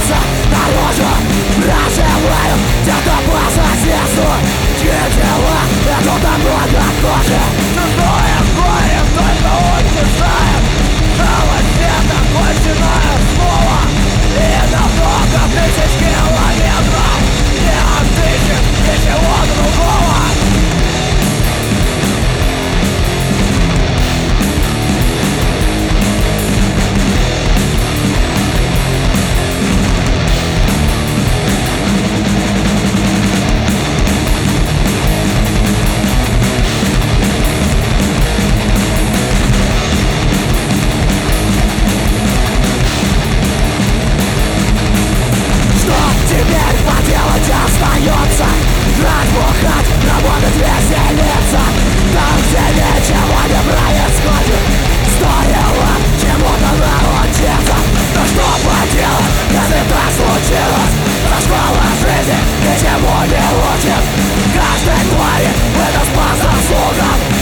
вырывается наружу. Проживают те, кто по соседству, чьи дела идут намного хуже. Чужое горе только утешает, жалость это конченое слово. И на много тысяч километров не отыщем ничего другого. Теперь поделать остается жрать, бухать, работать, веселиться. Там, где ничего не происходит, стоило чему-то научиться. Но что поделать, если так случилось? За школа жизни ничего не учит. Каждой твари выдаст по заслугам.